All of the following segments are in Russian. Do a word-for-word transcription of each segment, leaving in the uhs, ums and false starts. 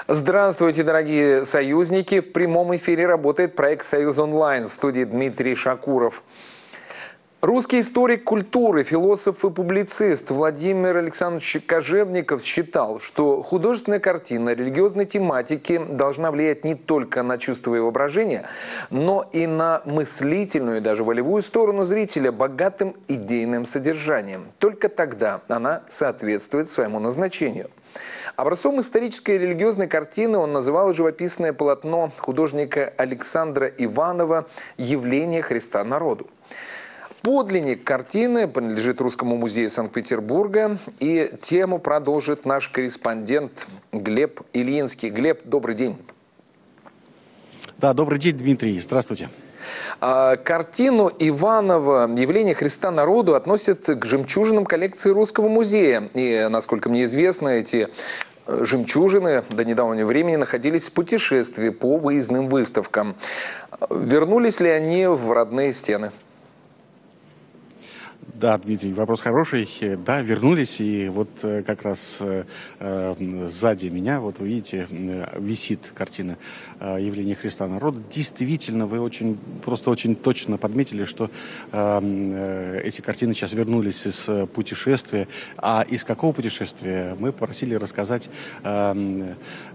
Здравствуйте, дорогие союзники! В прямом эфире работает проект «Союз онлайн», в студии Дмитрий Шакуров. Русский историк культуры, философ и публицист Владимир Александрович Кожевников считал, что художественная картина религиозной тематики должна влиять не только на чувство и воображение, но и на мыслительную и даже волевую сторону зрителя богатым идейным содержанием. Только тогда она соответствует своему назначению. Образцом исторической и религиозной картины он называл живописное полотно художника Александра Иванова «Явление Христа народу». Подлинник картины принадлежит Русскому музею Санкт-Петербурга, и тему продолжит наш корреспондент Глеб Ильинский. Глеб, добрый день. Да, добрый день, Дмитрий. Здравствуйте. Картину Иванова «Явление Христа народу» относят к жемчужинам коллекции Русского музея. И, насколько мне известно, эти жемчужины до недавнего времени находились в путешествии по выездным выставкам. Вернулись ли они в родные стены? Да, Дмитрий, вопрос хороший. Да, вернулись, и вот как раз э, сзади меня, вот вы видите, висит картина «Явление Христа народу». Действительно, вы очень, просто очень точно подметили, что э, эти картины сейчас вернулись из путешествия. А из какого путешествия мы попросили рассказать э,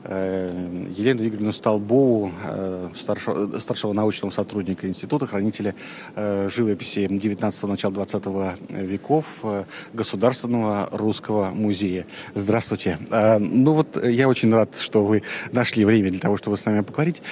э, Елену Игоревну Столбову, э, старшего, старшего научного сотрудника института, хранителя э, живописи девятнадцатого, начала двадцатого веков Государственного русского музея. Здравствуйте. Ну вот я очень рад, что вы нашли время для того, чтобы с нами поговорить.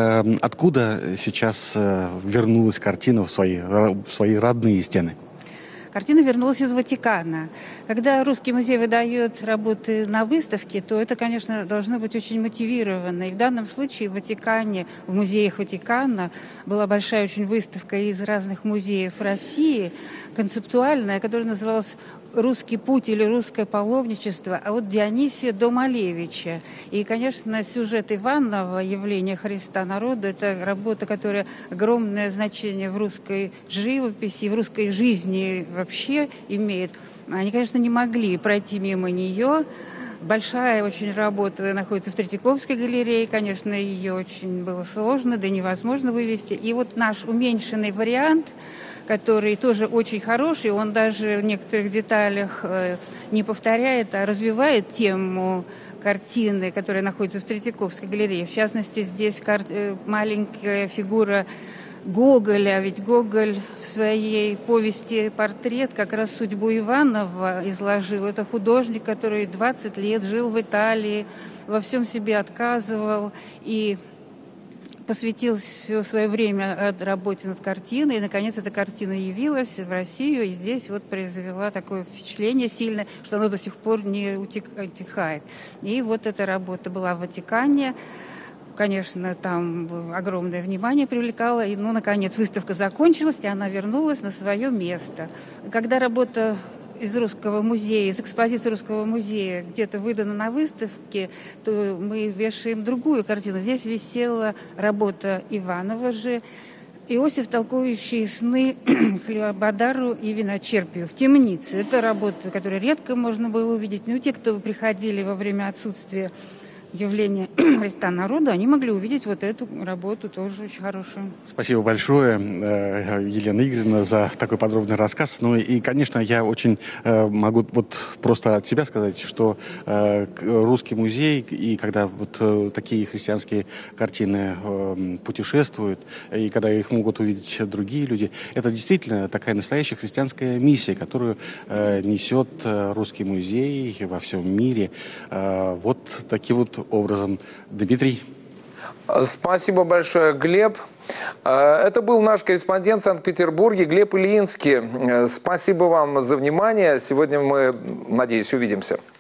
Откуда сейчас вернулась картина в свои, в свои родные стены? Картина вернулась из Ватикана. Когда Русский музей выдает работы на выставке, то это, конечно, должно быть очень мотивировано. И в данном случае в Ватикане, в музеях Ватикана была большая очень выставка из разных музеев России, концептуальная, которая называлась «Русский путь» или «Русское паломничество», а вот Дионисия до Малевича. И, конечно, сюжет Иванова «Явление Христа народу» — это работа, которая огромное значение в русской живописи, в русской жизни вообще имеет. Они, конечно, не могли пройти мимо нее. Большая очень работа находится в Третьяковской галерее. Конечно, ее очень было сложно, да невозможно вывести. И вот наш уменьшенный вариант, который тоже очень хороший, он даже в некоторых деталях э, не повторяет, а развивает тему картины, которая находится в Третьяковской галерее. В частности, здесь кар- э, маленькая фигура Гоголя, ведь Гоголь в своей повести «Портрет» как раз судьбу Иванова изложил. Это художник, который двадцать лет жил в Италии, во всем себе отказывал и посвятил все свое время работе над картиной. И, наконец, эта картина явилась в Россию, и здесь вот произвела такое впечатление сильное, что оно до сих пор не утихает. И вот эта работа была в Ватикане. Конечно, там огромное внимание привлекала. И, ну, наконец, выставка закончилась, и она вернулась на свое место. Когда работа из Русского музея, из экспозиции Русского музея где-то выдана на выставке, то мы вешаем другую картину. Здесь висела работа Иванова же, «Иосиф, толкующий сны хлебодару и виночерпию» в темнице. Это работа, которую редко можно было увидеть. Ну, те, кто приходили во время отсутствия «Явление Христа народу», они могли увидеть вот эту работу, тоже очень хорошую. Спасибо большое, Елена Игоревна, за такой подробный рассказ. Ну и, конечно, я очень могу вот просто от себя сказать, что Русский музей, и когда вот такие христианские картины путешествуют, и когда их могут увидеть другие люди, это действительно такая настоящая христианская миссия, которую несет Русский музей во всем мире. Вот таким вот образом. Дмитрий. Спасибо большое, Глеб. Это был наш корреспондент в Санкт-Петербурге Глеб Ильинский. Спасибо вам за внимание. Сегодня мы, надеюсь, увидимся.